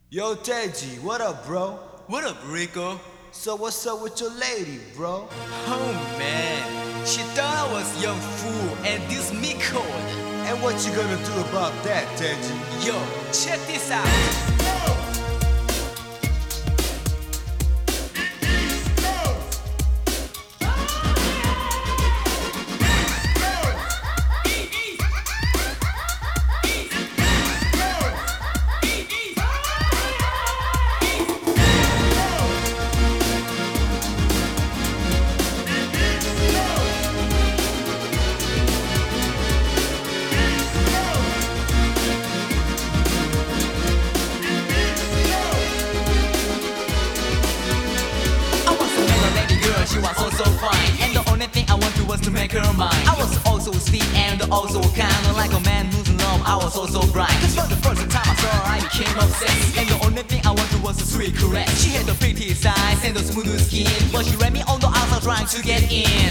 Yo, Deji, what up, bro? What up, Rico? So what's up with your lady, bro? Oh man, she thought I was young fool and this me cold. And what you gonna do about that, Deji? Yo, check this out. She was so fine, and the only thing I wanted was to make her mine. I was also sweet and also kinda like a man who's in love. I was so bright, cause for the first time I saw her I became obsessed. And the only thing I wanted was a sweet caress. She had the pretty eyes and the smooth skin, but she ran me on the outside trying to get in.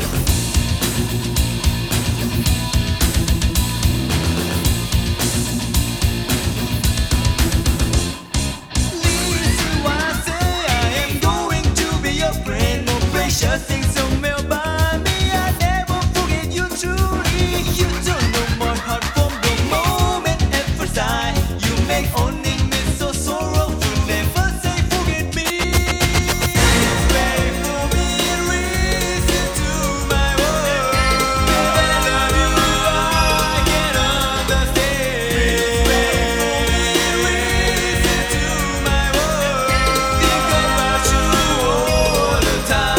Just think so by me, I never forget you truly. You don't know my heart from the moment at first sight. You make only me so sorrowful. Never say forget me. Wait for me and listen to my words. When I love you, I can understand. Wait for me and listen to my words. Think about you all the time.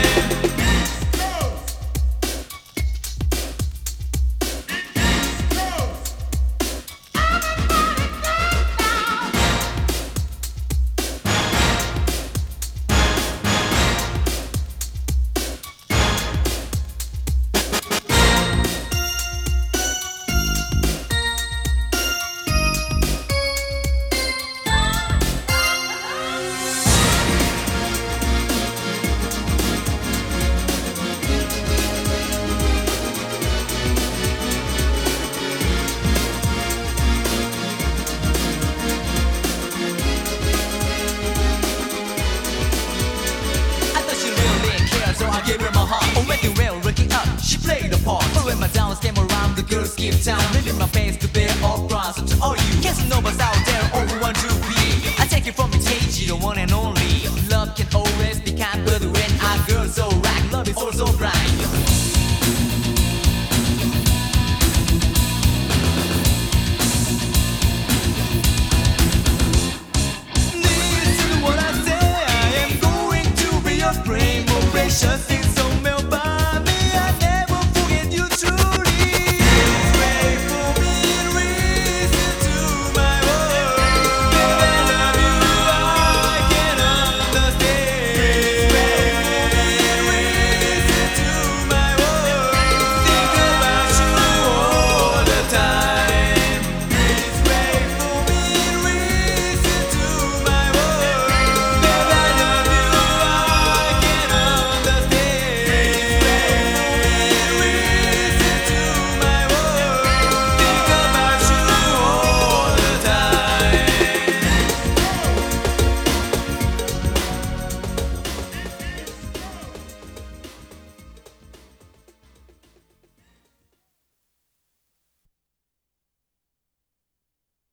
Give her my heart. Oh, when well, looking up, she played the part. But when my downs came around, the girls skip town, leaving my face to bear all bronze to all you. Can't see nobody's out there, all who want to